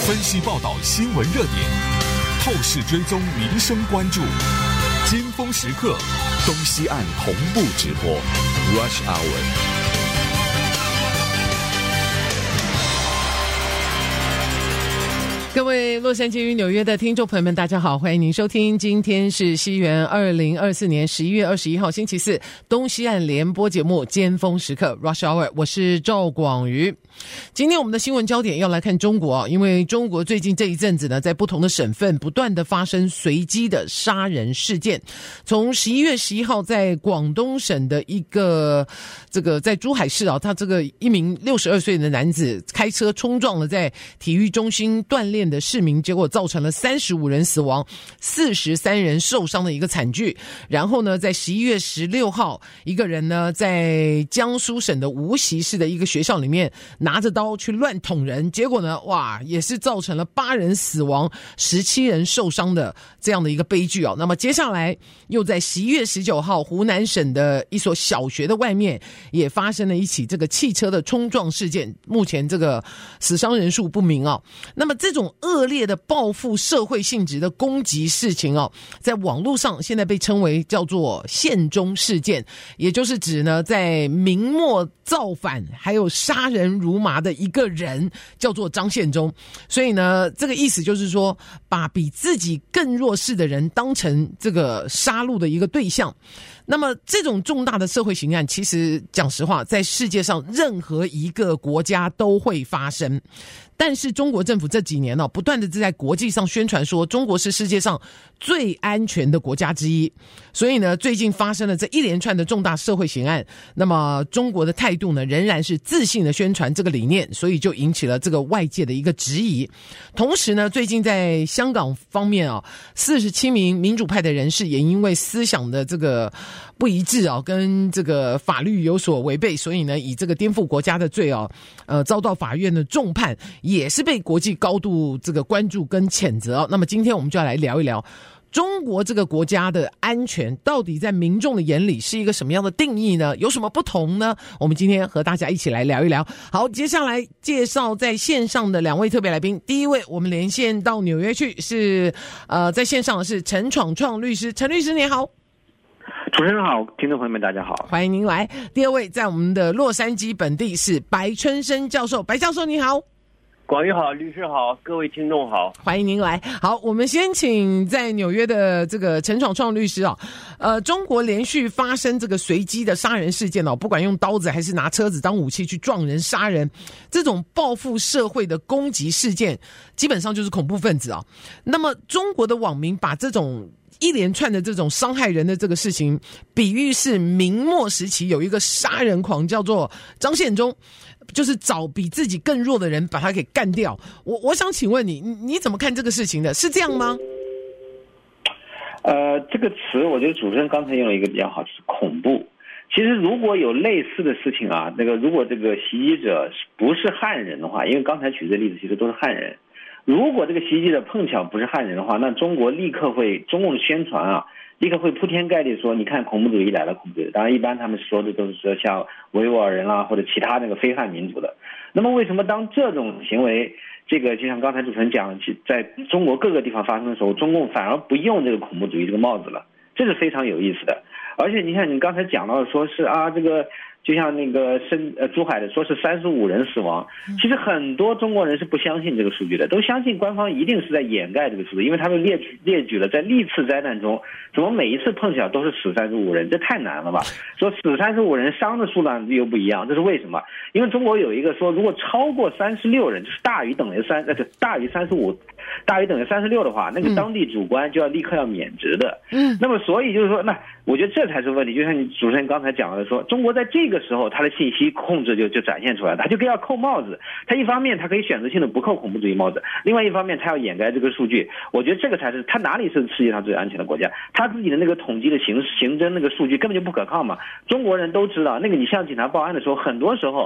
分析报道新闻热点，透视追踪民生关注，尖峰时刻，东西岸同步直播 Rush Hour。 各位洛杉矶与纽约的听众朋友们，大家好，欢迎您收听，今天是西元2024年11月21号星期四，东西岸联播节目尖峰时刻 Rush Hour， 我是赵广瑜。今天我们的新闻焦点要来看中国，因为中国最近这一阵子呢，在不同的省份不断的发生随机的杀人事件。从11月11号在广东省的一个在珠海市他这个一名62岁的男子开车冲撞了在体育中心锻炼的市民，结果造成了35人死亡43人受伤的一个惨剧。然后呢，在11月16号一个人呢在江苏省的无锡市的一个学校里面拿着刀去乱捅人，结果呢也是造成了8人死亡17人受伤的这样的一个悲剧。那么接下来又在11月19号湖南省的一所小学的外面也发生了一起这个汽车的冲撞事件，目前这个死伤人数不明。那么这种恶劣的报复社会性质的攻击事情在网络上现在被称为叫做宪中事件，也就是指呢在明末造反还有杀人如麻的一个人叫做张献忠。所以呢这个意思就是说，把比自己更弱势的人当成这个杀戮的一个对象。那么这种重大的社会刑案，其实讲实话在世界上任何一个国家都会发生，但是中国政府这几年不断的在国际上宣传说中国是世界上最安全的国家之一。所以呢最近发生了这一连串的重大社会刑案，那么中国的态度呢仍然是自信的宣传这个理念，所以就引起了这个外界的一个质疑。同时呢最近在香港方面47名民主派的人士也因为思想的这个不一致跟这个法律有所违背，所以呢以这个颠覆国家的罪遭到法院的重判，也是被国际高度这个关注跟谴责。那么今天我们就要来聊一聊中国这个国家的安全到底在民众的眼里是一个什么样的定义呢？有什么不同呢？我们今天和大家一起来聊一聊。好，接下来介绍在线上的2位特别来宾。第一位我们连线到纽约去，是在线上的是陈闯创律师。陈律师你好。 主持人好，听众朋友们大家好， 欢迎您来。第二位在我们的洛杉矶本地是白春生教授。白教授你好。 广宇好，律师好，各位听众好， 欢迎您来。好，我们先请在纽约的这个陈闯创律师中国连续发生这个随机的杀人事件不管用刀子还是拿车子当武器去撞人杀人，这种报复社会的攻击事件基本上就是恐怖分子那么中国的网民把这种一连串的这种伤害人的这个事情比喻是明末时期有一个杀人狂叫做张献忠，就是找比自己更弱的人把他给干掉。我想请问你怎么看这个事情的？是这样吗？ 这个词我觉得主持人刚才用了一个比较好，是恐怖。其实如果有类似的事情如果这个袭击者不是汉人的话，因为刚才举的例子其实都是汉人，如果这个袭击者碰巧不是汉人的话，那中共的宣传立刻会铺天盖地说，你看恐怖主义来了，恐怖主义。当然一般他们说的都是说像维吾尔人啦或者其他那个非汉民族的。那么为什么当这种行为就像刚才主持人讲，在中国各个地方发生的时候，中共反而不用这个恐怖主义这个帽子了？这是非常有意思的。而且你看你刚才讲到的说是这个就像那个珠海的说是35人死亡，其实很多中国人是不相信这个数据的，都相信官方一定是在掩盖这个数字，因为他们列举了在历次灾难中怎么每一次碰巧都是死35人，这太难了吧？说死35人伤的数量又不一样，这是为什么？因为中国有一个说，如果超过36人，就是大于等于35，大于等于36的话，那个当地主官就要立刻要免职的。那么所以就是说，那我觉得这才是问题。就像你主持人刚才讲的说，中国在这个时候他的信息控制就展现出来了，他就要扣帽子。他一方面他可以选择性的不扣恐怖主义帽子，另外一方面他要掩盖这个数据。我觉得这个才是他哪里是世界上最安全的国家？他自己的那个统计的刑侦那个数据根本就不可靠嘛。中国人都知道，那个你向警察报案的时候，很多时候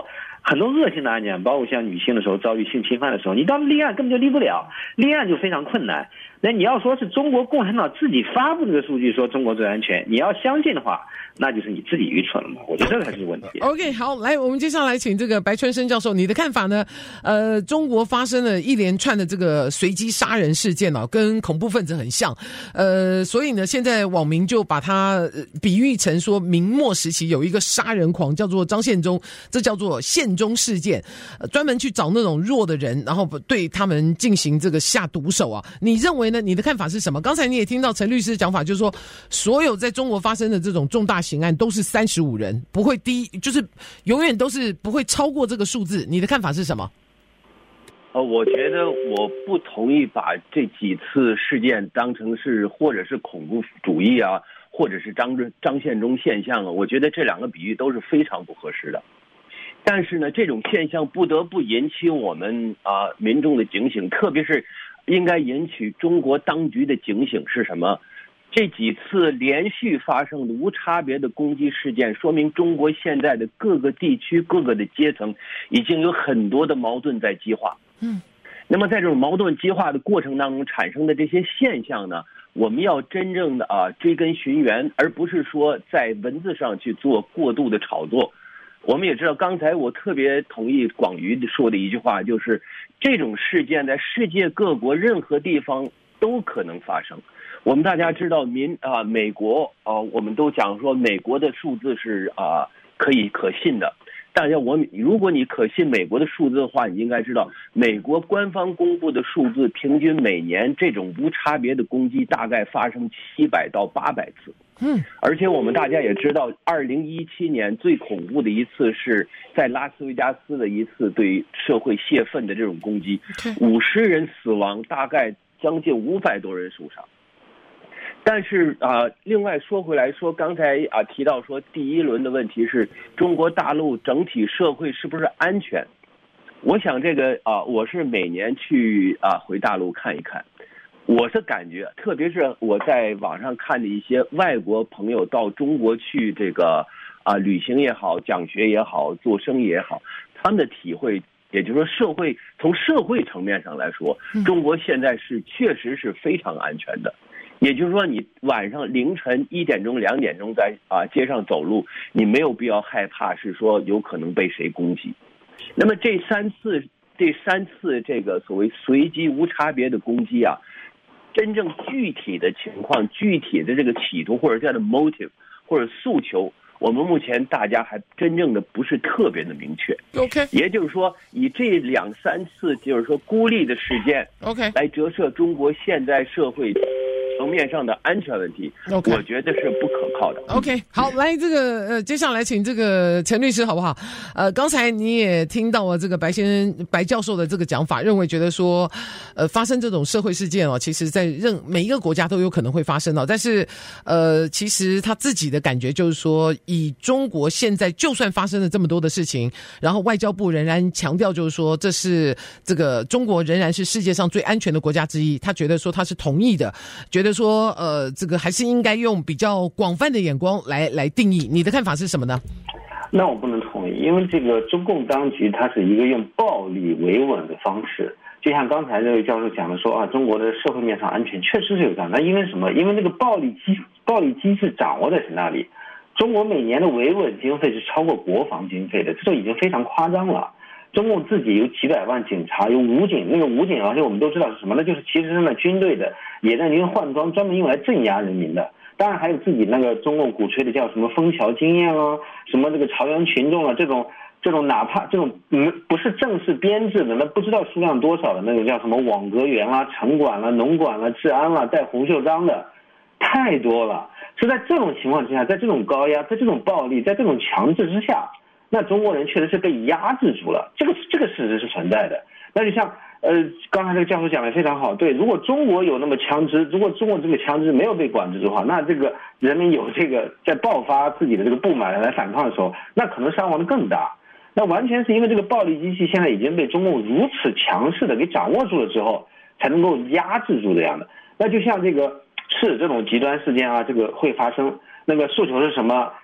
很多恶性的案件，包括像女性的时候遭遇性侵犯的时候，你到立案根本就立不了，立案就非常困难。那你要说是中国共产党自己发布这个数据说中国最安全，你要相信的话，那就是你自己愚蠢了嘛？我觉得这才是问题。 OK， 好，来，我们接下来请这个白春生教授，你的看法呢？中国发生了一连串的这个随机杀人事件哦，跟恐怖分子很像，所以呢，现在网民就把它比喻成说，明末时期有一个杀人狂叫做张献忠，这叫做献忠事件，专门去找那种弱的人，然后对他们进行这个下毒手啊。你认为呢？你的看法是什么？刚才你也听到陈律师讲法，就是说，所有在中国发生的这种重大刑案都是35人，不会就是永远都是不会超过这个数字。你的看法是什么？ 我觉得我不同意把这几次事件当成是或者是恐怖主义啊，或者是张献忠现象啊。我觉得这两个比喻都是非常不合适的。但是呢，这种现象不得不引起我们民众的警醒，特别是应该引起中国当局的警醒是什么？这几次连续发生的无差别的攻击事件，说明中国现在的各个地区、各个的阶层已经有很多的矛盾在激化。那么在这种矛盾激化的过程当中产生的这些现象呢，我们要真正的追根寻源，而不是说在文字上去做过度的炒作。我们也知道，刚才我特别同意广瑜说的一句话，就是这种事件在世界各国任何地方都可能发生。我们大家知道美国我们都讲说美国的数字是可信的。大家如果你可信美国的数字的话，你应该知道美国官方公布的数字，平均每年这种无差别的攻击大概发生700到800次。而且我们大家也知道，2017年最恐怖的一次是在拉斯维加斯的一次对社会泄愤的这种攻击，50人死亡，大概将近500多人受伤。但是另外说回来说，刚才提到说第一轮的问题是中国大陆整体社会是不是安全？我想这个我是每年去回大陆看一看，我是感觉，特别是我在网上看的一些外国朋友到中国去这个旅行也好、讲学也好、做生意也好，他们的体会，也就是说从社会层面上来说，中国现在是确实是非常安全的。也就是说，你晚上凌晨1点钟、2点钟在街上走路，你没有必要害怕是说有可能被谁攻击。那么这三次这个所谓随机无差别的攻击真正具体的情况、具体的这个企图或者叫的 motive 或者诉求，我们目前大家还真正的不是特别的明确。 OK， 也就是说，以这2-3次就是说孤立的事件 OK 来折射中国现在社会层面上的安全问题， OK， 我觉得是不可靠的。 OK， 好，来这个接下来请这个陈律师好不好？刚才你也听到了这个白教授的这个讲法，认为觉得说，发生这种社会事件其实在每一个国家都有可能会发生但是其实他自己的感觉就是说，以中国现在就算发生了这么多的事情，然后外交部仍然强调就是说，这是这个中国仍然是世界上最安全的国家之一，他觉得说他是同意的，觉得说这个还是应该用比较广泛的眼光来定义。你的看法是什么呢？ 那我不能同意，因为这个中共当局它是一个用暴力维稳的方式，就像刚才这位教授讲的说中国的社会面上安全确实是有这样，那因为什么？因为那个暴力机制掌握在谁那里？中国每年的维稳经费是超过国防经费的，这都已经非常夸张了。中共自己有几百万警察，有武警，那个武警而且我们都知道是什么呢？就是其实是那军队的野战军换装，专门用来镇压人民的。当然还有自己那个中共鼓吹的叫什么枫桥经验什么这个朝阳群众这种哪怕这种不是正式编制的，那不知道数量多少的那个叫什么网格员城管农管治安带红袖章的，太多了。是在这种情况之下，在这种高压，在这种暴力，在这种强制之下，那中国人确实是被压制住了，这个事实是存在的。那就像刚才这个教授讲的非常好，对，如果中国有那么枪支，如果中国这个枪支没有被管制的话，那这个人民有这个在爆发自己的这个不满来反抗的时候，那可能伤亡的更大。那完全是因为这个暴力机器现在已经被中共如此强势的给掌握住了之后，才能够压制住这样的。那就像这个是这种极端事件这个会发生，那个诉求是什么？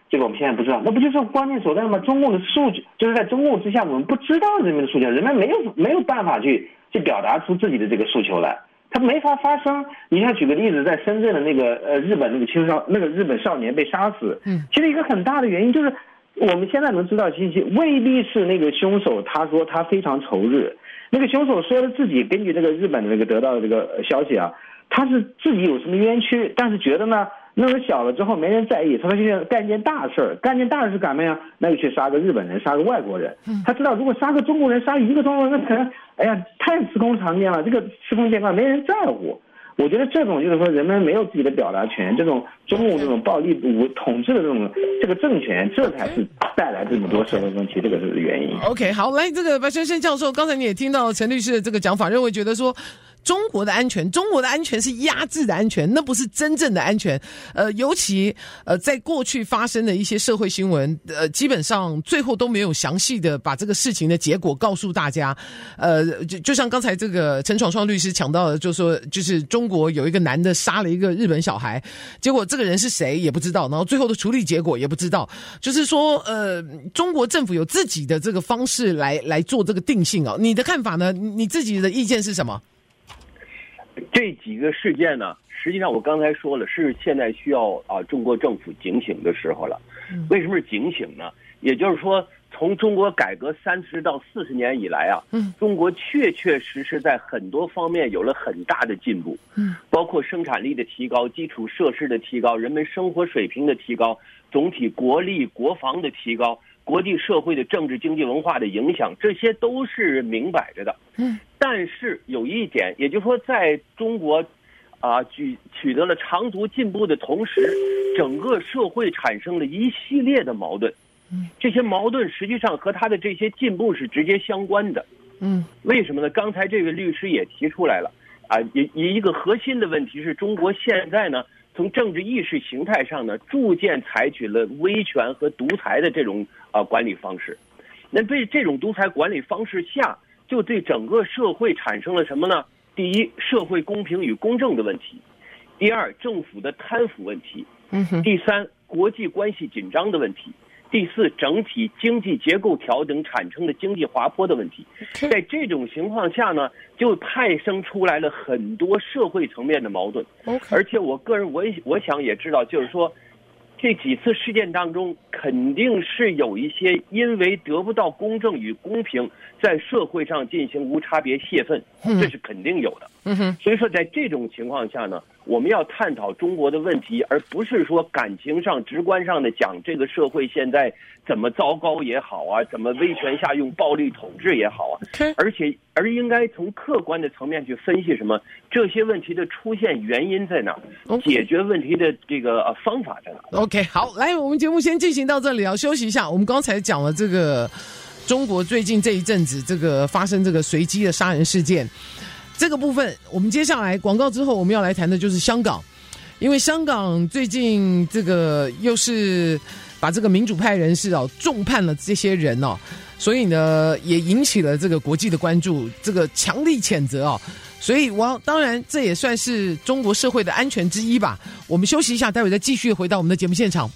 这个我们现在不知道，那不就是关键所在吗？中共的诉求就是在中共之下，我们不知道人民的诉求，人们没有办法去表达出自己的这个诉求来，他没法发声。你像举个例子，在深圳的那个日本那个日本少年被杀死，其实一个很大的原因就是我们现在能知道信息，未必是那个凶手他说他非常仇日，那个凶手说了自己根据这个日本的那个得到的这个消息啊，他是自己有什么冤屈，但是觉得呢弄得小了之后没人在意，他就干件大事干嘛呀？那就去杀个日本人，杀个外国人。他知道如果杀个中国人，杀一个中国人，那可能哎呀太司空常见了，这个司空见惯，没人在乎。我觉得这种就是说人们没有自己的表达权，这种中共这种暴力统治的这个政权，这才是带来这么多社会问题，这个是原因。 OK， 好，来这个白先生教授，刚才你也听到陈律师的这个讲法，认为觉得说中国的安全是压制的安全，那不是真正的安全。尤其在过去发生的一些社会新闻，基本上最后都没有详细的把这个事情的结果告诉大家。就像刚才这个陈闯创律师讲到的，就说就是中国有一个男的杀了一个日本小孩，结果这个人是谁也不知道，然后最后的处理结果也不知道。就是说中国政府有自己的这个方式来做这个定性啊。你的看法呢？你自己的意见是什么？ 这几个事件呢，实际上我刚才说了，是现在需要中国政府警醒的时候了。为什么是警醒呢？也就是说，从中国改革30到40年以来啊，中国确实在很多方面有了很大的进步，包括生产力的提高、基础设施的提高、人们生活水平的提高、总体国力国防的提高、国际社会的政治经济文化的影响，这些都是明摆着的。但是有一点，也就是说，在中国取得了长足进步的同时，整个社会产生了一系列的矛盾。这些矛盾实际上和他的这些进步是直接相关的。为什么呢？刚才这位律师也提出来了一个核心的问题是中国现在呢，从政治意识形态上呢，逐渐采取了威权和独裁的这种管理方式。那对这种独裁管理方式下，就对整个社会产生了什么呢？第一，社会公平与公正的问题；第二，政府的贪腐问题；第三，国际关系紧张的问题；第四，整体经济结构调整产生的经济滑坡的问题。在这种情况下呢，就派生出来了很多社会层面的矛盾。而且我个人我想也知道，就是说这几次事件当中，肯定是有一些因为得不到公正与公平，在社会上进行无差别泄愤，这是肯定有的。所以说在这种情况下呢，我们要探讨中国的问题，而不是说感情上直观上的讲这个社会现在怎么糟糕也好啊，怎么威权下用暴力统治也好啊，而应该从客观的层面去分析什么这些问题的出现原因在哪，解决问题的这个方法在哪。 OK， 好，来，我们节目先进行到这里，要休息一下。我们刚才讲了这个中国最近这一阵子这个发生这个随机的杀人事件，这个部分我们接下来广告之后我们要来谈的就是香港，因为香港最近这个又是把这个民主派人士重判了这些人所以呢也引起了这个国际的关注，这个强力谴责所以当然这也算是中国社会的安全之一吧。我们休息一下，待会再继续回到我们的节目现场。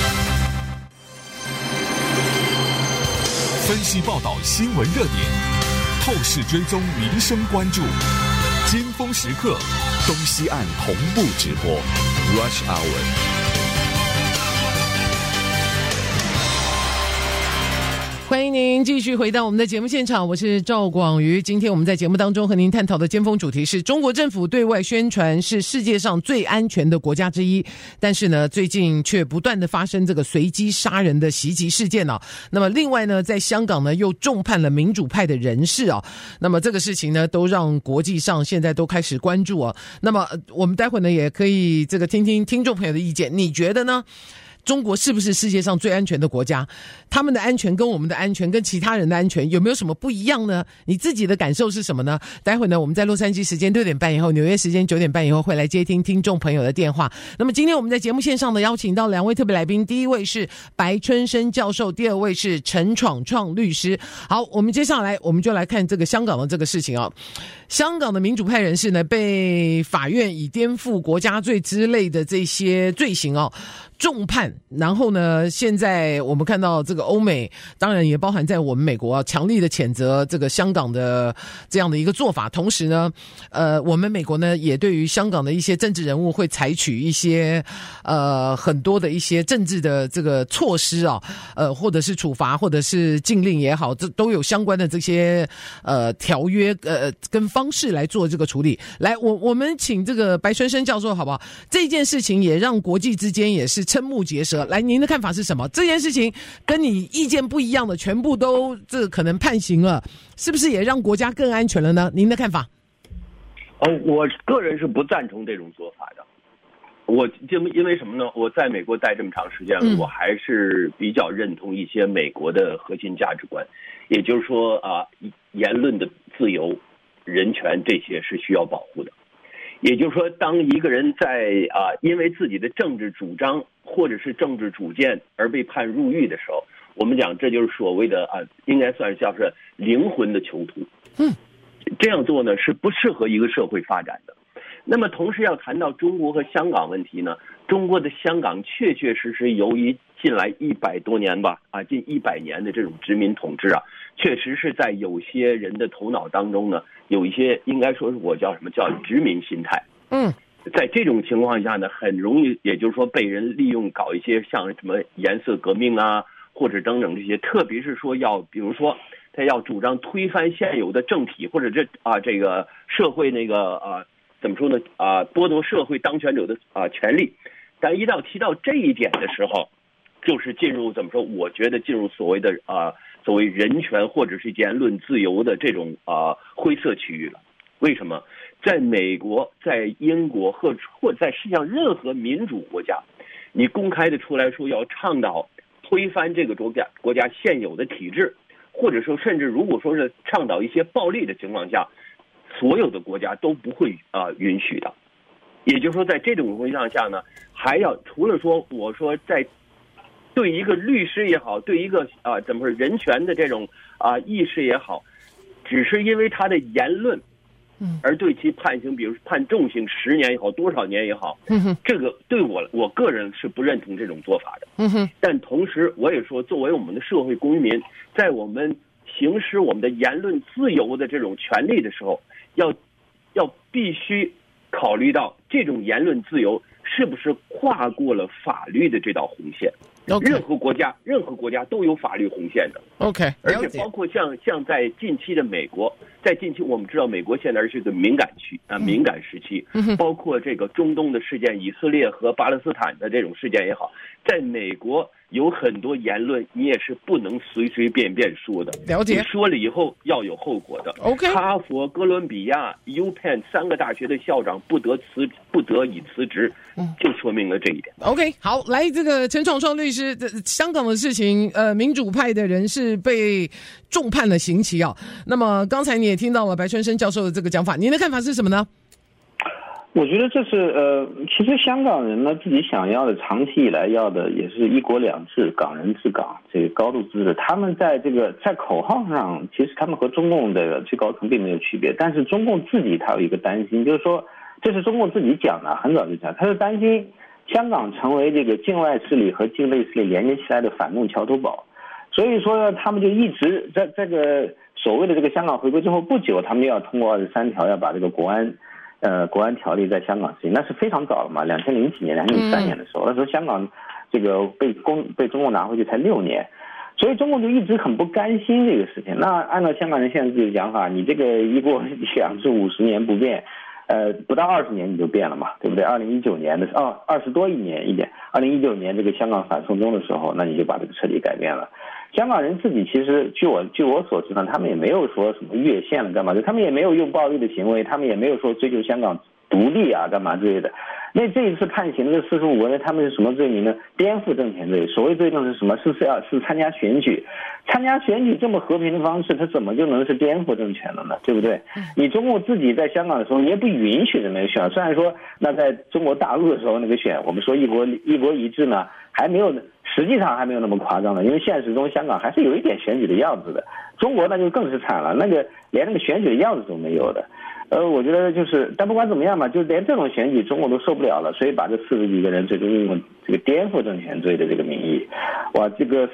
分析报道新闻热点，透视追踪民生关注，尖峰时刻东西岸同步直播 Rush Hour。 欢迎您继续回到我们的节目现场，我是赵广瑜。今天我们在节目当中和您探讨的尖峰主题是中国政府对外宣传是世界上最安全的国家之一，但是呢最近却不断的发生这个随机杀人的袭击事件那么另外呢在香港呢又重判了民主派的人士那么这个事情呢都让国际上现在都开始关注那么我们待会呢也可以这个听听听众朋友的意见，你觉得呢？中国是不是世界上最安全的国家？他们的安全跟我们的安全跟其他人的安全有没有什么不一样呢？你自己的感受是什么呢？待会呢我们在洛杉矶时间6点半以后，纽约时间9点半以后会来接听听众朋友的电话。那么今天我们在节目线上呢邀请到2位特别来宾，第一位是白春生教授，第二位是陈闯创律师。好，我们接下来我们就来看这个香港的这个事情香港的民主派人士呢被法院以颠覆国家罪之类的这些罪行重判，然后呢，现在我们看到这个欧美，当然也包含在我们美国啊，强力的谴责这个香港的这样的一个做法。同时呢，我们美国呢也对于香港的一些政治人物会采取一些很多的一些政治的这个措施啊，或者是处罚，或者是禁令也好，这都有相关的这些条约跟方式来做这个处理。来，我们请这个白春生教授好不好？这件事情也让国际之间也是瞠目结舌。来，您的看法是什么？这件事情跟你意见不一样的全部都这可能判刑了，是不是也让国家更安全了呢？您的看法？ 我个人是不赞成这种做法的。因为什么呢？我在美国待这么长时间了，我还是比较认同一些美国的核心价值观，也就是说言论的自由、人权这些是需要保护的。也就是说，当一个人在因为自己的政治主张或者是政治主见而被判入狱的时候，我们讲这就是所谓的应该算是叫是灵魂的囚徒。这样做呢是不适合一个社会发展的。那么同时要谈到中国和香港问题呢，中国的香港确确实实由于近来100多年吧，近100年的这种殖民统治确实是在有些人的头脑当中呢，有一些应该说是我叫什么叫殖民心态。在这种情况下呢，很容易也就是说被人利用搞一些像什么颜色革命或者等等这些，特别是说比如说他要主张推翻现有的政体，或者这个社会那个怎么说呢剥夺社会当权者的权利。但一到提到这一点的时候，就是进入怎么说？我觉得进入所谓的所谓人权或者是言论自由的这种灰色区域了。为什么？在美国、在英国或者在世界上任何民主国家，你公开的出来说要倡导推翻这个国家现有的体制，或者说甚至如果说是倡导一些暴力的情况下，所有的国家都不会允许的。也就是说，在这种情况下呢，还要除了说我说在对一个律师也好，对一个怎么说人权的这种意识也好，只是因为他的言论而对其判刑，比如判重刑10年也好，多少年也好，这个对我个人是不认同这种做法的。但同时我也说，作为我们的社会公民，在我们行使我们的言论自由的这种权利的时候，要必须考虑到这种言论自由是不是跨过了法律的这道红线。任何国家都有法律红线的。而且包括像在近期的美国，在近期我们知道美国现在是个敏感区敏感时期，包括这个中东的事件，以色列和巴勒斯坦的这种事件也好，在美国有很多言论你也是不能随随便便说的。 了解。 你说了以后要有后果的。哈佛、哥伦比亚、UPenn 3个大学的校长不得已辞职，就说明了这一点。 好，来这个陈闯创律师，香港的事情，民主派的人士被重判了刑期那么刚才你也听到了白春生教授的这个讲法，您的看法是什么呢？ 我觉得这是其实香港人呢自己想要的，长期以来要的也是一国两制、港人治港，这个高度自治。他们在口号上，其实他们和中共的最高层并没有区别，但是中共自己他有一个担心，就是说这是中共自己讲的，很早就讲，他是担心香港成为这个境外势力和境内势力连接起来的反动桥头堡。所以说他们就一直在这个所谓的这个香港回归之后不久，他们要通过23条，要把这个国安条例在香港实行，那是非常早了嘛，2000几年、2003年的时候，那时候香港这个被中共拿回去才6年，所以中共就一直很不甘心这个事情。那按照香港人现在自己的讲法，你这个一国两制50年不变，不到20年你就变了嘛，对不对？2019年的20多年一点，2019年这个香港反送中的时候，那你就把这个彻底改变了。香港人自己其实据我所知呢，他们也没有说什么越线了干嘛，就他们也没有用暴力的行为，他们也没有说追求香港独立干嘛之类的。那这一次判刑的45个人，他们是什么罪名呢？颠覆政权罪。所谓罪证是什么？是参加选举，参加选举这么和平的方式，他怎么就能是颠覆政权了呢？对不对？你中共自己在香港的时候，你也不允许这么个选。虽然说那在中国大陆的时候那个选，我们说一国一制呢，实际上还没有那么夸张的，因为现实中香港还是有一点选举的样子的。中国那就更是惨了，连那个选举的样子都没有的。 我觉得就是，但不管怎么样嘛，就连这种选举中国都受不了了，所以把这40几个人最终用这个颠覆政权罪的这个名义，哇，这个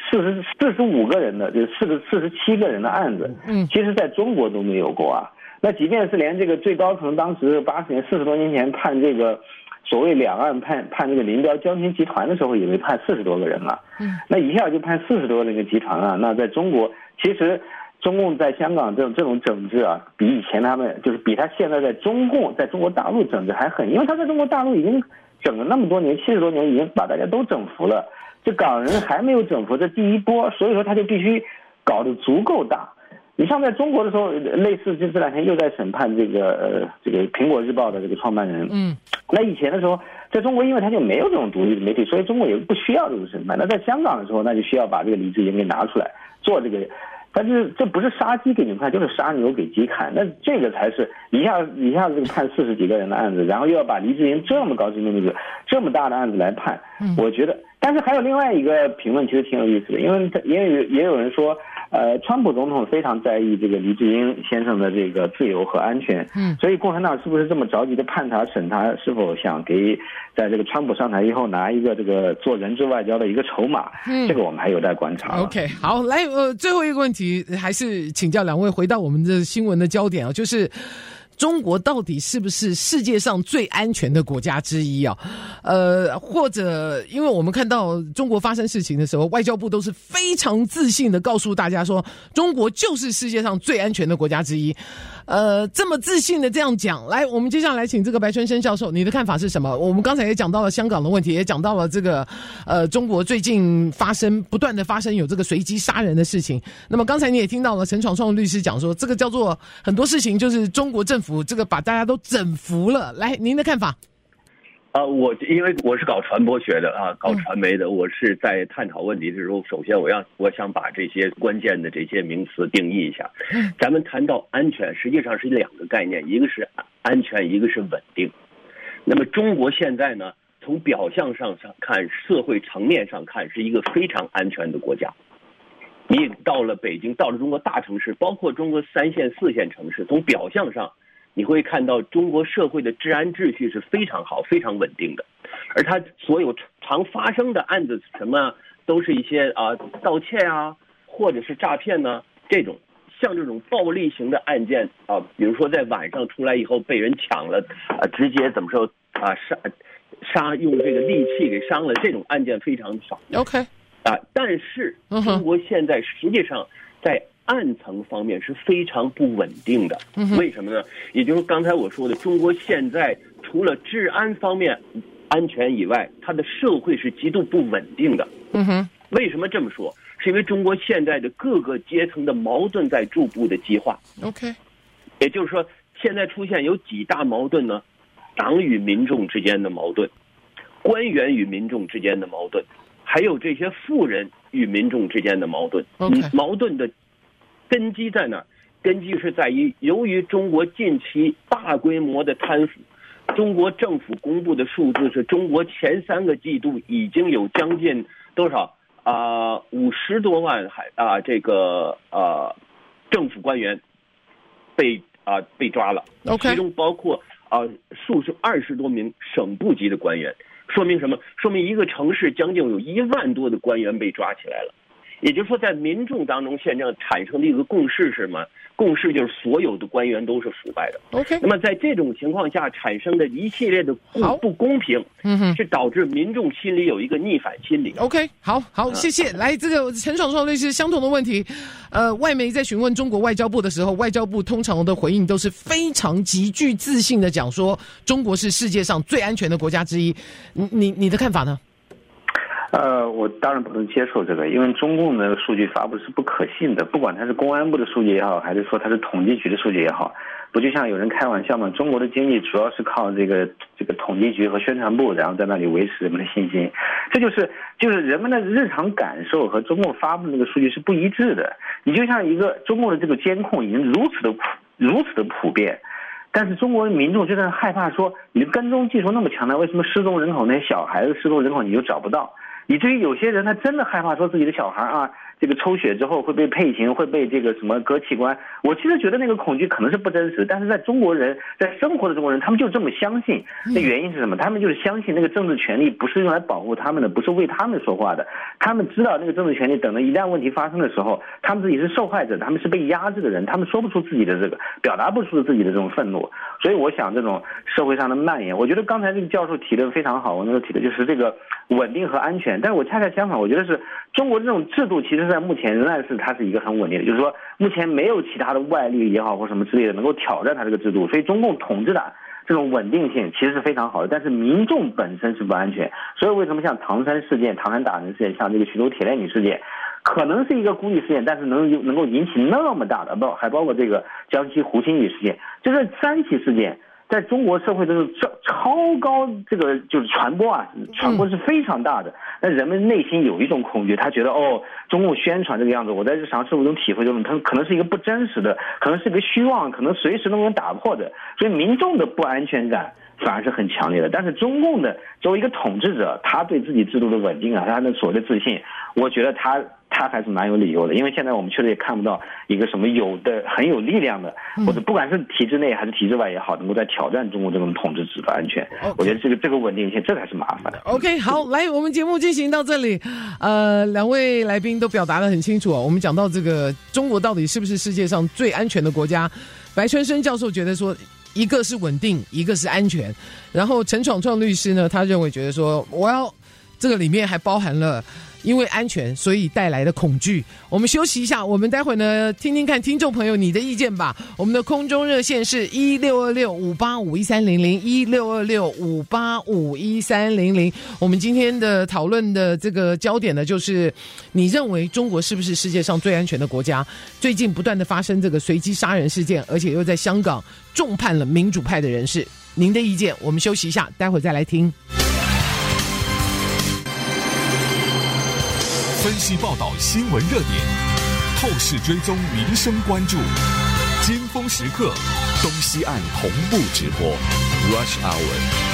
45个人的，就是47个人的案子，其实在中国都没有过啊。那即便是连这个最高层当时40多年前判这个所谓两岸判这个林彪江青集团的时候，也没判40多个人啊，那一下就判40多个集团啊。那在中国，其实中共在香港这种整治啊，比以前他们就是比他现在在中国大陆整治还狠，因为他在中国大陆已经整了那么多年，70多年已经把大家都整服了，这港人还没有整服，这第一波，所以说他就必须搞得足够大。你像在中国的时候，类似就这两天又在审判这个苹果日报的这个创办人，那以前的时候，在中国因为他就没有这种独立的媒体，所以中国也不需要这种审判。那在香港的时候，那就需要把这个黎智英给拿出来做这个。但是这不是杀鸡给牛看，就是杀牛给鸡看。那这个才是一下子这个判40几个人的案子，然后又要把黎智英这么高知名度、这么大的案子来判，我觉得。但是还有另外一个评论，其实挺有意思的，因为也有人说，川普总统非常在意这个黎智英先生的这个自由和安全，所以共产党是不是这么着急的判他、审他，是否想给在这个川普上台以后拿一个这个做人质外交的一个筹码？这个我们还有待观察。 OK， 好，来，最后一个问题还是请教两位，回到我们的新闻的焦点啊，就是中国到底是不是世界上最安全的国家之一啊？或者因为我们看到中国发生事情的时候，外交部都是非常自信的告诉大家说，中国就是世界上最安全的国家之一。这么自信的这样讲，来，我们接下来请这个白春生教授，你的看法是什么？我们刚才也讲到了香港的问题，也讲到了这个中国最近不断的发生有这个随机杀人的事情。那么刚才你也听到了陈闯创律师讲说，这个叫做很多事情就是中国政府这个把大家都整服了。来，您的看法？ 因为我是搞传播学的啊，搞传媒的，我是在探讨问题的时候，首先我想把这些关键的这些名词定义一下。咱们谈到安全，实际上是两个概念，一个是安全，一个是稳定。那么中国现在呢，从表象上看，社会层面上看，是一个非常安全的国家。你到了北京，到了中国大城市，包括中国3线、4线城市，从表象上你会看到中国社会的治安秩序是非常好、非常稳定的，而它所有常发生的案子，什么都是一些盗窃啊，或者是诈骗呢，这种暴力型的案件啊，比如说在晚上出来以后被人抢了，直接怎么说用这个利器给伤了，这种案件非常少。 OK。 但是中国现在实际上在暗层方面是非常不稳定的。为什么呢？也就是刚才我说的，中国现在除了治安方面安全以外，它的社会是极度不稳定的。为什么这么说？是因为中国现在的各个阶层的矛盾在逐步的激化。 OK， 也就是说，现在出现有几大矛盾呢？党与民众之间的矛盾，官员与民众之间的矛盾，还有这些富人与民众之间的矛盾。矛盾的根基在哪儿？根基是在于，由于中国近期大规模的贪腐，中国政府公布的数字是中国前3个季度已经有将近多少50多万政府官员被抓了。其中包括20多名省部级的官员。说明什么？说明一个城市将近有1万多的官员被抓起来了。也就是说，在民众当中现在产生的一个共识是什么？共识就是所有的官员都是腐败的。 OK， 那么在这种情况下产生的一系列的不公平，是导致民众心里有一个逆反心理。 OK， 好，谢谢。来，这个陈闯创律师相同的问题，外媒在询问中国外交部的时候，外交部通常的回应都是非常极具自信的讲说，中国是世界上最安全的国家之一。你的看法呢？ 我当然不能接受这个，因为中共的数据发布是不可信的，不管它是公安部的数据也好，还是说它是统计局的数据也好，不就像有人开玩笑嘛，中国的经济主要是靠这个统计局和宣传部，然后在那里维持人们的信心，这就是人们的日常感受和中共发布的那个数据是不一致的。你就像一个中共的这个监控已经如此的普遍，但是中国民众就在害怕说，你的跟踪技术那么强大，为什么失踪人口那些小孩子失踪人口你就找不到？以至于有些人他真的害怕说自己的小孩这个抽血之后会被配型，会被这个什么割器官。我其实觉得那个恐惧可能是不真实，但是在中国人，在生活的中国人，他们就这么相信。那原因是什么？他们就是相信那个政治权利不是用来保护他们的，不是为他们说话的。他们知道那个政治权利等到一旦问题发生的时候，他们自己是受害者，他们是被压制的人，他们说不出自己的这个，表达不出自己的这种愤怒。所以我想这种社会上的蔓延，我觉得刚才这个教授提的非常好，我那个提的就是这个稳定和安全。但是我恰恰相反，我觉得是中国这种制度其实在目前仍然是它是一个很稳定的，就是说目前没有其他的外力也好或什么之类的能够挑战它这个制度，所以中共统治的这种稳定性其实是非常好的，但是民众本身是不安全。所以为什么像唐山事件、唐山打人事件，像这个徐州铁链女事件，可能是一个孤立事件，但是能够引起那么大的，还包括这个江西胡鑫宇事件，就是3起事件。在中国社会都是超高这个就是传播啊，传播是非常大的。那人们内心有一种恐惧，他觉得中共宣传这个样子，我在日常生活中体会这种，它可能是一个不真实的，可能是一个虚妄，可能随时都能打破的。所以民众的不安全感反而是很强烈的。但是中共的作为一个统治者，他对自己制度的稳定啊，他的所谓的自信，我觉得他还是蛮有理由的。因为现在我们确实也看不到一个什么很有力量的，或者不管是体制内还是体制外也好，能够在挑战中国这种统治制的安全。我觉得这个稳定性，这才是麻烦的。 OK， 好，来，我们节目进行到这里，两位来宾都表达得很清楚哦。我们讲到这个中国到底是不是世界上最安全的国家，白春生教授觉得说，一个是稳定，一个是安全。然后陈闯创律师呢，他认为觉得说，这个里面还包含了因为安全所以带来的恐惧。我们休息一下，我们待会呢听听看听众朋友你的意见吧。我们的空中热线是1626-585-1300，1626-585-1300。我们今天的讨论的这个焦点呢，就是你认为中国是不是世界上最安全的国家？最近不断的发生这个随机杀人事件，而且又在香港重判了民主派的人士。您的意见，我们休息一下，待会再来听。 分析报道新闻热点，透视追踪民生关注，尖峰时刻，东西岸同步直播 Rush Hour。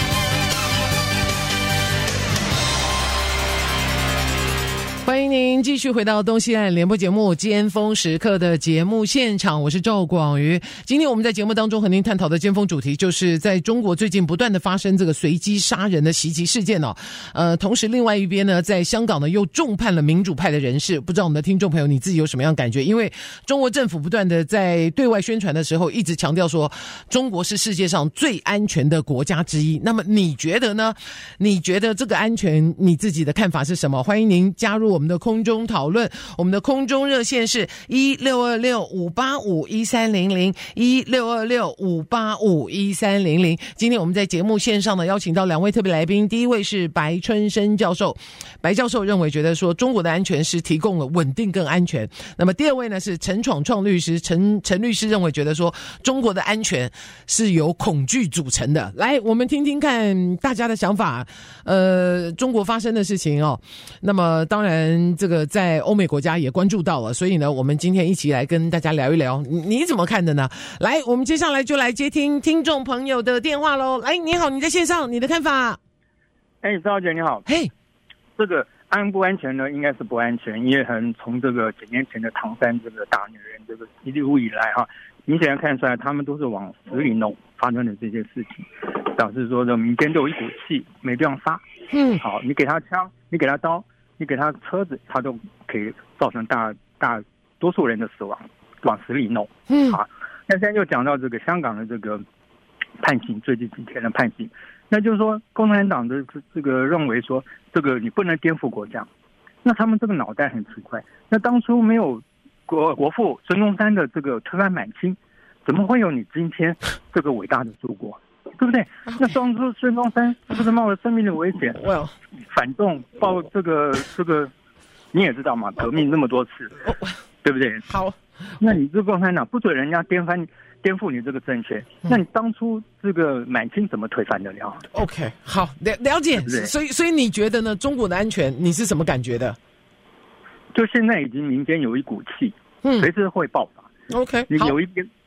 欢迎您继续回到东西岸联播节目尖峰时刻的节目现场，我是赵广瑜。今天我们在节目当中和您探讨的尖峰主题，就是在中国最近不断的发生这个随机杀人的袭击事件哦。同时另外一边呢，在香港呢又重判了民主派的人士。不知道我们的听众朋友你自己有什么样的感觉？因为中国政府不断的在对外宣传的时候，一直强调说中国是世界上最安全的国家之一。那么你觉得呢？你觉得这个安全，你自己的看法是什么？欢迎您加入我们的空中讨论。我们的空中热线是1626-585-1300 1626-585-1300。今天我们在节目线上呢邀请到两位特别来宾，第一位是白春生教授。白教授认为觉得说中国的安全是提供了稳定更安全。那么第二位呢是陈闯创律师，陈律师认为觉得说中国的安全是由恐惧组成的。来，我们听听看大家的想法。中国发生的事情哦，那么当然这个在欧美国家也关注到了，所以呢我们今天一起来跟大家聊一聊，你怎么看的呢？来，我们接下来就来接听听众朋友的电话咯。来，你好，你在线上，你的看法？ 赵姐你好。 嘿， 这个安不安全呢？应该是不安全，因为从这个几年前的唐山这个打女人这个一路以来明显看出来他们都是往死里弄发生的这些事情，导致说民间都有一股气没地方撒。好，你给他枪，你给他刀，你给他车子，他都可以造成大多数人的死亡，往死里弄。好，那现在又讲到这个香港的这个判刑，最近几天的判刑，那就是说共产党的这个认为说这个你不能颠覆国家，那他们这个脑袋很奇怪。那当初没有国父孙中山的这个推翻满清，怎么会有你今天这个伟大的祖国？对不对？那当初孙中山是不是冒了生命的危险反动报这个你也知道嘛，革命那么多次，对不对？ 好， 那你这共产党不准人家颠覆你这个政权，那你当初这个满清怎么推翻得了 ？OK， 好，了解。所以你觉得呢？中国的安全你是什么感觉的？ 就现在已经民间有一股气，随时会爆发。 OK， 你有一边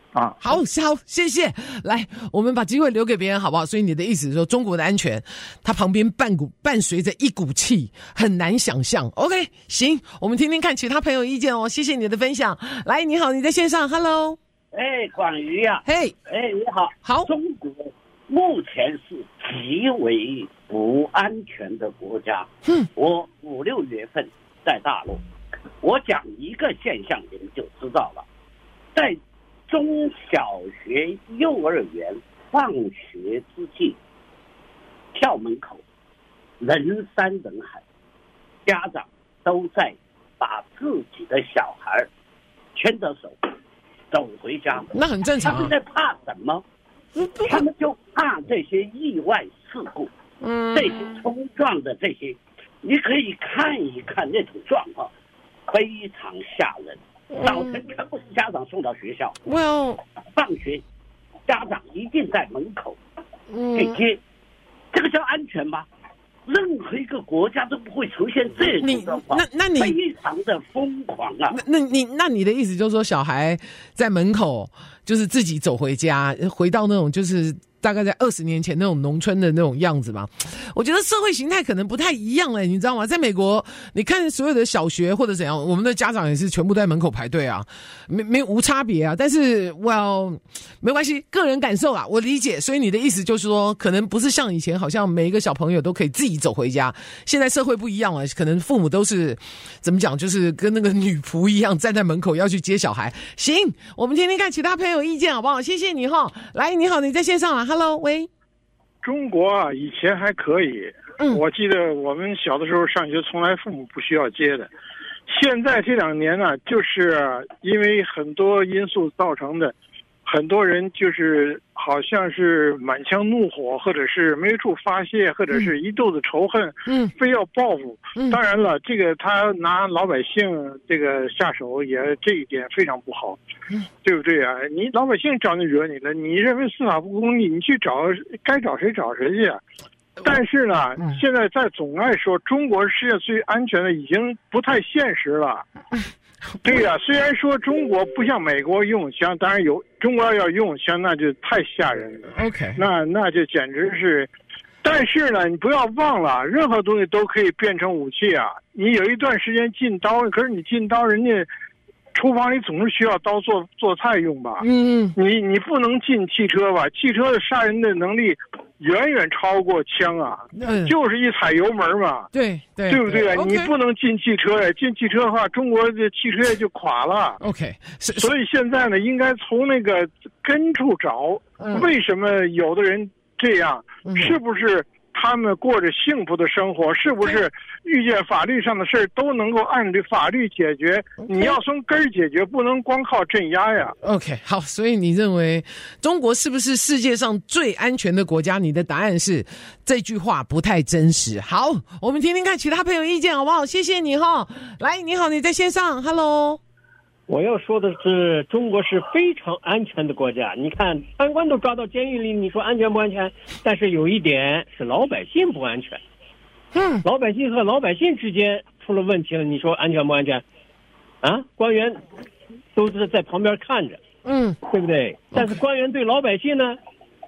啊。 好，谢谢。来，我们把机会留给别人，好不好？所以你的意思是说，中国的安全，它旁边伴随着一股气，很难想象。OK， 行，我们听听看其他朋友意见哦。谢谢你的分享。来，你好，你在线上 ，Hello。 广瑜呀， 嘿， 你好， 好。 中国目前是极为不安全的国家。我5、6月份在大陆，我讲一个现象你们就知道了，在中小学、幼儿园放学之际，校门口人山人海，家长都在把自己的小孩牵着手走回家。 那很正常啊。 他们在怕什么？他们就怕这些意外事故，这些冲撞的这些，你可以看一看那种状况，非常吓人。早晨全部是家长送到学校，放学家长一定在门口给接，这个叫安全吗？任何一个国家都不会出现这种状况， 那你非常的疯狂啊！ 那你的意思就是说，小孩在门口就是自己走回家，回到那种就是大概在20年前那种农村的那种样子嘛？我觉得社会形态可能不太一样了，你知道吗？在美国，你看所有的小学或者怎样，我们的家长也是全部在门口排队啊，无差别啊。但是没关系，个人感受啦，我理解。所以你的意思就是说，可能不是像以前，好像每一个小朋友都可以自己走回家。现在社会不一样了，可能父母都是怎么讲，就是跟那个女仆一样站在门口要去接小孩。行，我们听听看其他朋友意见好不好？谢谢你哈。来，你好，你在线上了 ，Hello， 喂。 中国啊，以前还可以。我记得我们小的时候上学，从来父母不需要接的。现在这2年呢，就是因为很多因素造成的，很多人就是好像是满腔怒火，或者是没处发泄，或者是一肚子仇恨，非要报复。当然了，这个他拿老百姓这个下手，也这一点非常不好，对不对啊？你老百姓找你惹你了，你认为司法不公义，你去该找谁找谁去啊。但是呢，现在在总爱说中国是世界最安全的，已经不太现实了。对呀，虽然说中国不像美国用枪，当然有中国要用枪，那就太吓人了。 OK， 那就简直是。但是呢，你不要忘了，任何东西都可以变成武器啊！你有一段时间禁刀，可是你禁刀，人家厨房里总是需要刀做菜用吧？你不能禁汽车吧？汽车的杀人的能力远远超过枪啊！就是一踩油门嘛，对不对啊？你不能进汽车呀，进汽车的话，中国的汽车业就垮了。 OK， 所以现在呢，应该从那个根处找，为什么有的人这样？是不是他们过着幸福的生活？是不是遇见法律上的事都能够按着法律解决？你要从根儿解决，不能光靠镇压呀。 OK， 好，所以你认为中国是不是世界上最安全的国家？你的答案是这句话不太真实。好，我们听听看其他朋友意见好不好？谢谢你哈。来，你好，你在线上 ，Hello。 我要说的是，中国是非常安全的国家。你看，贪官都抓到监狱里，你说安全不安全？但是有一点是老百姓不安全。老百姓和老百姓之间出了问题了，你说安全不安全？啊，官员都是在旁边看着，对不对？但是官员对老百姓呢，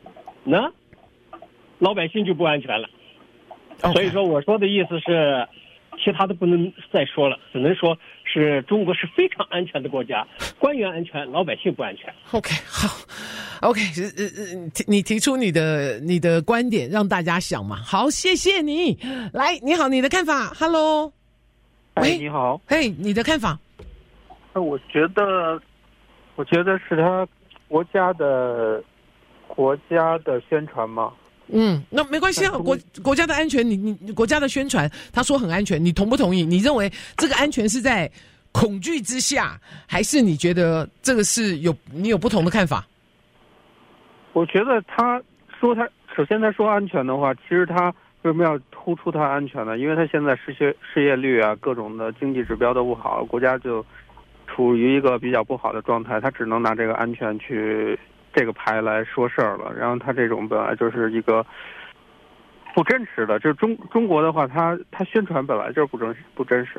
老百姓就不安全了。所以说，我说的意思是。其他的不能再说了，只能说是中国是非常安全的国家，官员安全，老百姓不安全。 OK， 好 ，OK， 你提出你的观点，让大家想嘛。好，谢谢你。来，你好，你的看法 ？Hello， 喂， 你好， 你的看法？ 我觉得是他国家的宣传嘛。 那没关系啊，国家的安全，你国家的宣传，他说很安全，你同不同意？你认为这个安全是在恐惧之下，还是你觉得这个是你有不同的看法？ 我觉得首先他说安全的话，其实他为什么要突出他安全呢？因为他现在失业率啊，各种的经济指标都不好，国家就处于一个比较不好的状态，他只能拿这个安全去这个牌来说事儿了。然后他这种本来就是一个不真实的，就是中国的话，他宣传本来就是不真实的嘛。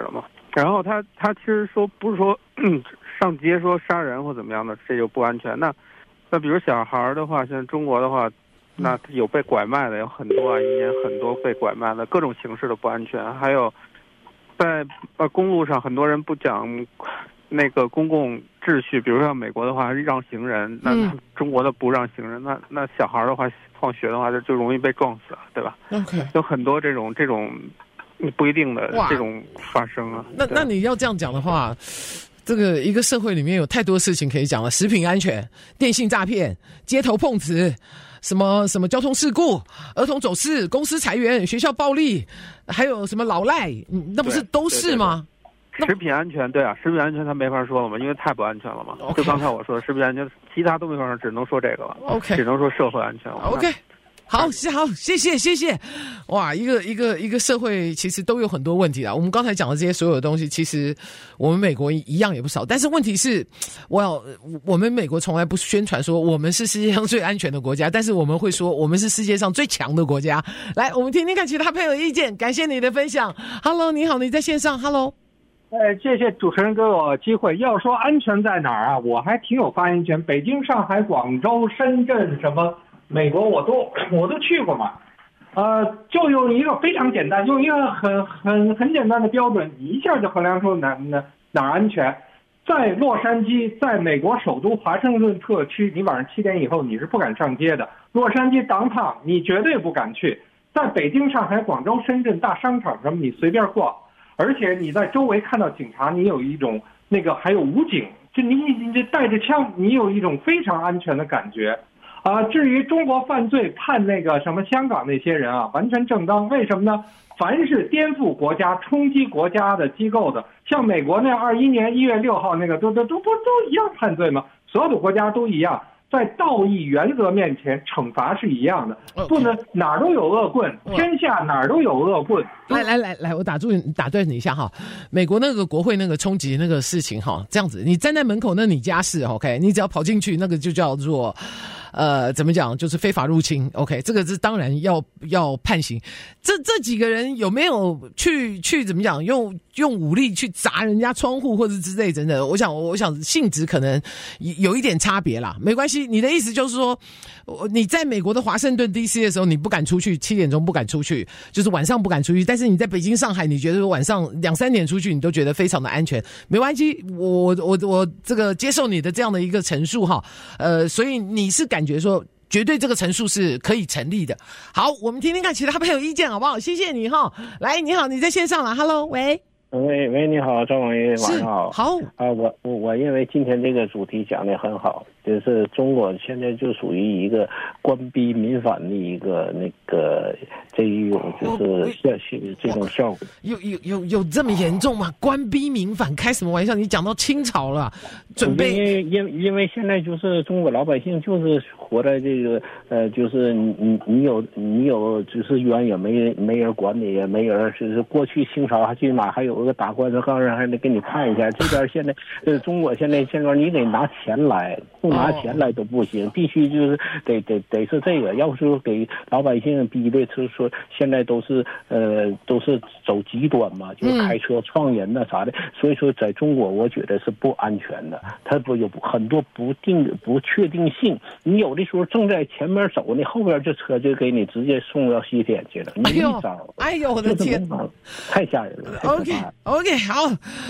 然后他其实说不是说上街说杀人或怎么样的，这就不安全。那比如小孩的话，像中国的话，那有被拐卖的有很多啊，一年很多被拐卖的，各种形式的不安全。还有在公路上，很多人不讲那个公共秩序，比如像美国的话让行人，那中国的不让行人，那小孩的话放学的话就容易被撞死，对吧 ？OK， 有很多这种不一定的这种发生啊。 那你要这样讲的话，这个一个社会里面有太多事情可以讲了，食品安全、电信诈骗、街头碰瓷。什么交通事故、儿童走失、公司裁员、学校暴力，还有什么老赖，那不是都是吗？ 食品安全，对啊，食品安全他没法说了嘛，因为太不安全了嘛。 Okay. 就刚才我说的食品安全，其他都没法说，只能说这个了。 OK， 只能说社会安全了。 OK。好，谢谢。哇，一个社会其实都有很多问题啦。我们刚才讲的这些所有的东西，其实我们美国一样也不少。但是问题是，我们美国从来不宣传说我们是世界上最安全的国家，但是我们会说我们是世界上最强的国家。来，我们听听看其他朋友的意见。感谢你的分享。Hello， 你好，你在线上。Hello。 谢谢主持人给我机会。要说安全在哪儿啊，我还挺有发言权。北京、上海、广州、深圳什么。美国我都去过嘛，就用一个非常简单，用一个很简单的标准，一下就衡量出哪安全。在洛杉矶，在美国首都华盛顿特区，你晚上7点以后你是不敢上街的。洛杉矶downtown你绝对不敢去。在北京、上海、广州、深圳大商场什么你随便逛，而且你在周围看到警察，你有一种还有武警，就你带着枪，你有一种非常安全的感觉。至于中国犯罪判那个什么香港那些人啊，完全正当。为什么呢？凡是颠覆国家、冲击国家的机构的，像美国那21年1月6号那个，都一样犯罪吗？所有的国家都一样，在道义原则面前，惩罚是一样的，不能哪儿都有恶棍，天下哪儿都有恶棍。 来，我打断你一下哈。美国那个国会那个冲击那个事情哈，这样子，你站在门口，那你家事 OK， 你只要跑进去，那个就叫做。怎么讲？就是非法入侵。OK， 这个是当然要判刑。这几个人有没有去怎么讲？用武力去砸人家窗户或者之类等等？我想性质可能有一点差别啦。没关系，你的意思就是说，你在美国的华盛顿 DC 的时候，你不敢出去，7点钟不敢出去，就是晚上不敢出去。但是你在北京、上海，你觉得晚上2、3点出去，你都觉得非常的安全。没关系，我这个接受你的这样的一个陈述哈。所以你是感觉说绝对这个陈述是可以成立的。好，我们听听看其他朋友意见好不好？谢谢你哈。来，你好，你在线上了 ，Hello， 喂。 喂，你好，张网爷，晚上好。 好我认为今天这个主题讲得很好，就是中国现在就属于一个官逼民反的一个这一种就是这种效果。 有这么严重吗？官逼民反，开什么玩笑？你讲到清朝了，准备因为现在就是中国老百姓就是活在这个就是你有就是冤也没人管你，也没人就是过去清朝最起码还有个打官司告人还得给你判一下，这边现在中国现在你得拿钱来，不拿钱来都不行，必须就是得是这个，要是给老百姓逼的，就是说现在都是走极端嘛，就是开车撞人呐啥的，所以说在中国我觉得是不安全的，它有很多不确定性，你有的时候正在前面走呢，后边这车就给你直接送到西天去了，你一招， 哎呦我的天， 太吓人了。 OK， 好，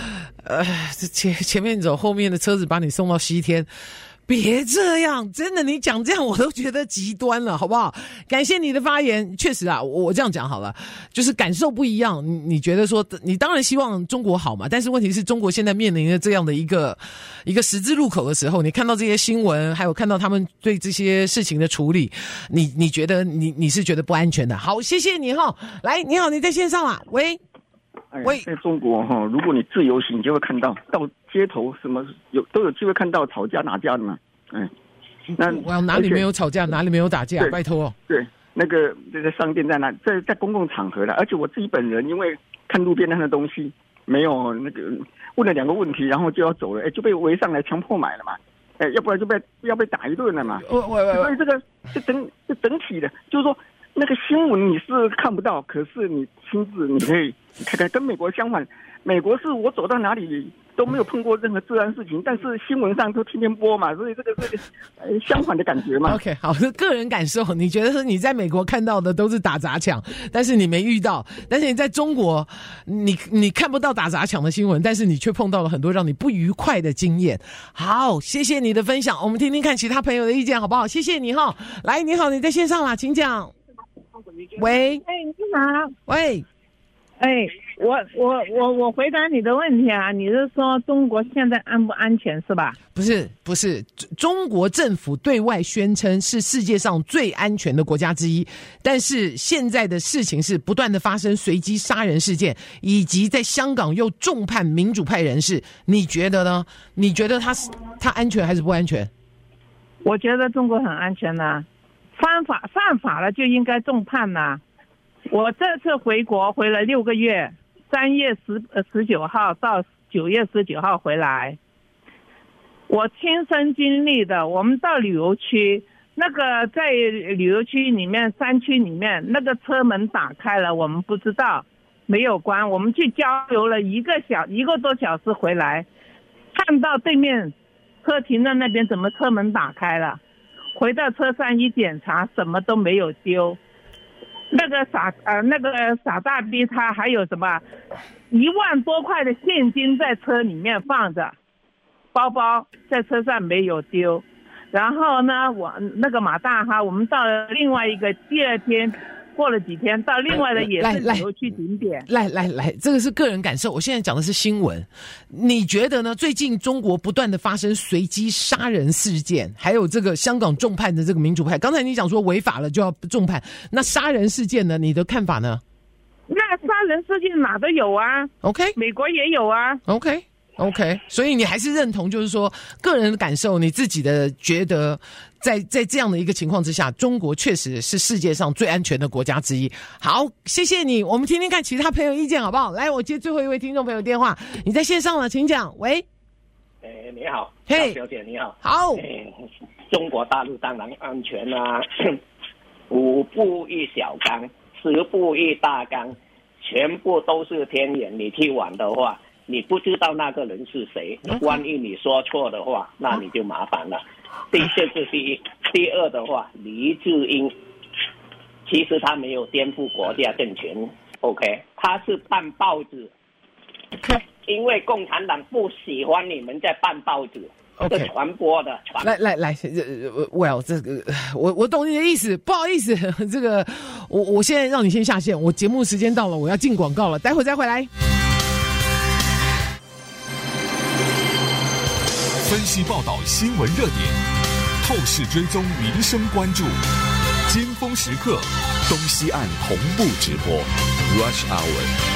前面走，后面的车子把你送到西天。别这样，真的，你讲这样我都觉得极端了，好不好？感谢你的发言，确实啊，我这样讲好了，就是感受不一样。你觉得说，你当然希望中国好嘛，但是问题是中国现在面临着这样的一个十字路口的时候，你看到这些新闻，还有看到他们对这些事情的处理，你觉得你是觉得不安全的。好，谢谢你哈。来，你好，你在线上啊？喂。 在中国哈，如果你自由行，你就会看到街头什么都有机会看到吵架打架的嘛。那哪里没有吵架，哪里没有打架？拜托。 对，那个在商店在公共场合的，而且我自己本人因为看路边的东西没有问了2个问题，然后就要走了，就被围上来强迫买了嘛。要不然要被打一顿了嘛。所以这个是整体的，就是说。那个新闻你是看不到，可是你亲自你可以看看，跟美国相反， 美国是我走到哪里都没有碰过任何治安事情，但是新闻上都天天播嘛，所以这个是相反的感觉嘛。 OK， 好，个人感受，你觉得是你在美国看到的都是打砸抢，但是你没遇到，但是你在中国，你看不到打砸抢的新闻，但是你却碰到了很多让你不愉快的经验。好，谢谢你的分享，我们听听看其他朋友的意见好不好？谢谢你哈。来，你好，你在线上啦，请讲。喂， 你好。 喂。 我回答你的问题啊，你是说中国现在安不安全是吧？ 不是，中国政府对外宣称是世界上最安全的国家之一，但是现在的事情是不断的发生随机杀人事件，以及在香港又重判民主派人士，你觉得呢？你觉得他安全还是不安全？ 我觉得中国很安全呐，犯法了就应该重判呐。我这次回国回了6个月，3月19号到9月19号回来，我亲身经历的。我们到旅游区，那个在旅游区里面山区里面，那个车门打开了，我们不知道，没有关，我们去郊游了1个多小时回来，看到对面车停在那边，怎么车门打开了？回到车上一检查，什么都没有丢。那个傻大逼他还有什么1万多块的现金在车里面放着，包包在车上没有丢。然后呢，我那个马大哈，我们到了另外一个，第二天过了几天到另外的也是旅游区景点。来，这个是个人感受，我现在讲的是新闻。你觉得呢？最近中国不断的发生随机杀人事件，还有这个香港重判的这个民主派，刚才你讲说违法了就要重判，那杀人事件呢？你的看法呢？ 那杀人事件哪都有啊 ，OK， 美国也有啊 ，OK， 所以你还是认同，就是说个人的感受，你自己的觉得在这样的一个情况之下，中国确实是世界上最安全的国家之一。好，谢谢你，我们听听看其他朋友意见好不好？来，我接最后一位听众朋友电话，你在线上了，请讲。喂， 你好， 嘿， 小姐你好。 好， 中国大陆当然安全啊，5步1小缸，10步1大缸，全部都是天眼，你去玩的话，你不知道那个人是谁，万一你说错的话，那你就麻烦了。这是第一。第二的话，黎智英其实他没有颠覆国家政权 ，OK， 他是办报纸，因为共产党不喜欢你们在办报纸。是传播的。 来，Well， 这个我懂你的意思，不好意思，这个我现在让你先下线，我节目时间到了，我要进广告了，待会再回来。 分析报道新闻热点，透视追踪民生关注，尖峰时刻，东西岸同步直播 ，Rush Hour。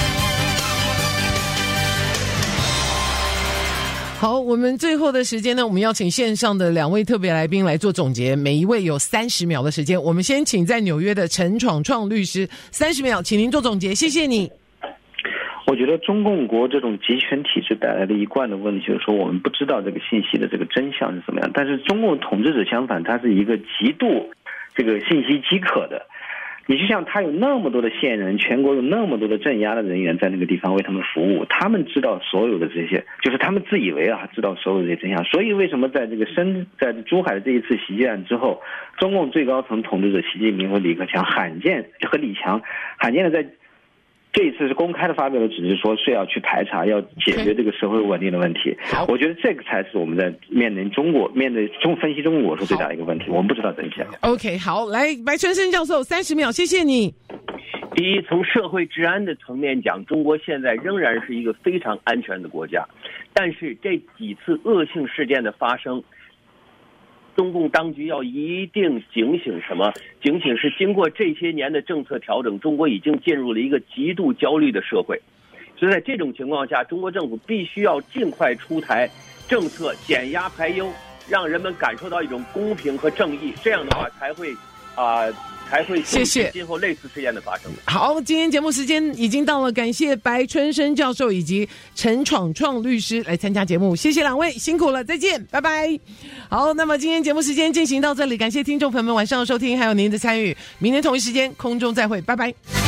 好，我们最后的时间呢，我们邀请线上的2位特别来宾来做总结，每一位有30秒的时间。我们先请在纽约的陈闯创律师，30秒，请您做总结，谢谢你。 我觉得中共国这种集权体制带来的一贯的问题，就是说我们不知道这个信息的这个真相是怎么样。但是中共统治者相反，他是一个极度这个信息饥渴的。你就像他有那么多的线人，全国有那么多的镇压的人员在那个地方为他们服务，他们知道所有的这些，就是他们自以为知道所有的这些真相。所以为什么在在珠海的这一次袭击案之后，中共最高层统治者习近平和李克强和李强罕见的在这一次是公开的发表了指示，说是要去排查，要解决这个社会稳定的问题。我觉得这个才是我们在面对分析中国说最大的一个问题，我们不知道真相。 OK， 好，来白春生教授，30秒，谢谢你。 第一，从社会治安的层面讲，中国现在仍然是一个非常安全的国家，但是这几次恶性事件的发生，中共当局要一定警醒什么？警醒是经过这些年的政策调整，中国已经进入了一个极度焦虑的社会。所以在这种情况下，中国政府必须要尽快出台政策，减压排忧，让人们感受到一种公平和正义。这样的话才会谢谢今后类似事件的发生。 好，今天节目时间已经到了，感谢白春生教授以及陈闯创律师来参加节目，谢谢2位，辛苦了，再见，拜拜。好，那么今天节目时间进行到这里，感谢听众朋友们晚上的收听，还有您的参与，明天同一时间空中再会，拜拜。